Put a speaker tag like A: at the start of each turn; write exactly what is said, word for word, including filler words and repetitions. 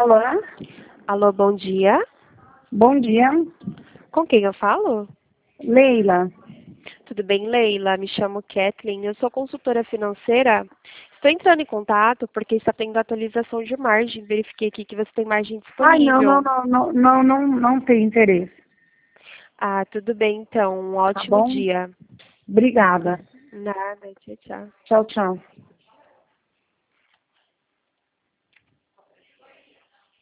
A: Alô?
B: Alô, bom dia.
A: Bom dia.
B: Com quem eu falo?
A: Leila.
B: Tudo bem, Leila? Me chamo Kathleen, eu sou consultora financeira. Estou entrando em contato porque está tendo atualização de margem. Verifiquei aqui que você tem margem
A: Ai, não, não,
B: disponível.
A: não, não, não, não, não tem interesse.
B: Ah, tudo bem, então. Um
A: Tá
B: ótimo
A: bom?
B: dia.
A: Obrigada.
B: Nada, tchau, tchau.
A: Tchau, tchau.